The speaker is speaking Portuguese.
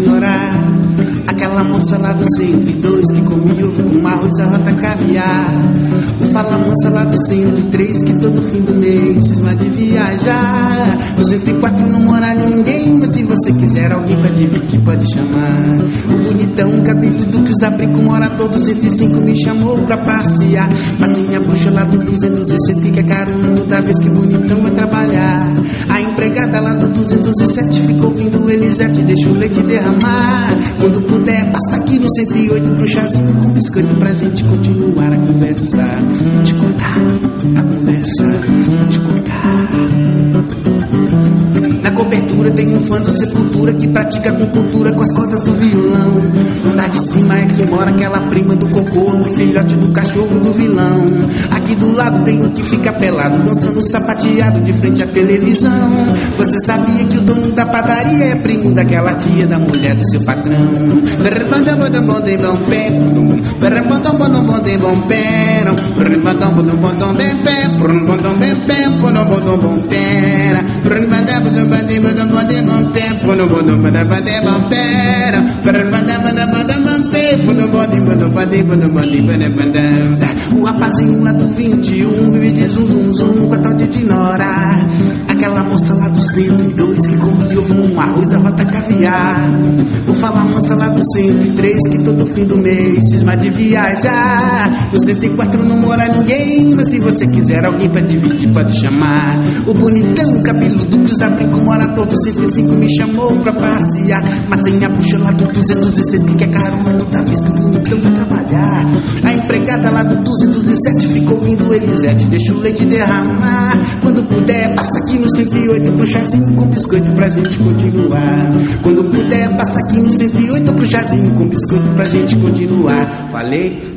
ignorar aquela moça lá do 102 que comia ovo com arroz, arrota, caviar. O fala mansa lá do 103 que todo fim do mês cisma de viajar. No 104 não mora ninguém, mas se você quiser alguém pra dividir pode chamar. O bonitão cabeludo que usa brinco mora todo 105 me chamou pra passear. Mas tem a bruxa lá do 207 que é carona toda vez que o bonitão vai trabalhar. A empregada lá do 207 fica ouvindo Elisete, deixa o leite derramar. Quando puder passa aqui no 108 pro chazinho com biscoito pra gente continuar a conversar. Te contar a conversa, te contar. Na cobertura tem um fã do Sepultura que pratica acupuntura com as cordas do violão. No andar de cima é que mora aquela prima do cocô, do filhote do cachorro do vilão. Aqui do lado tem um que fica pelado, dançando sapateado de frente à televisão. Você sabia que o dono da padaria é primo daquela tia da mulher do seu patrão? O rapazinho lá do 21 vive de zum zum zum com a tal de ignorar aquela moça lá do 102 que come ovo com arroz, arrota, caviar. O fala mansa lá do 103 que todo fim do mês cisma de viajar. No 104 não mora ninguém, mas se você quiser alguém pra dividir pode chamar. O bonitão cabeludo que usa brinco mora todo 105 me chamou pra passear. Mas tem a bruxa lá do 207 que é carona toda vez que o bonitão vai trabalhar. A empregada lá do 207 fica ouvindo Elisete, deixa o leite derramar. Quando puder passa aqui no 108 pro chazinho com biscoito pra gente continuar. Quando puder passa aqui no 108 pro chazinho com biscoito pra gente continuar. Falei?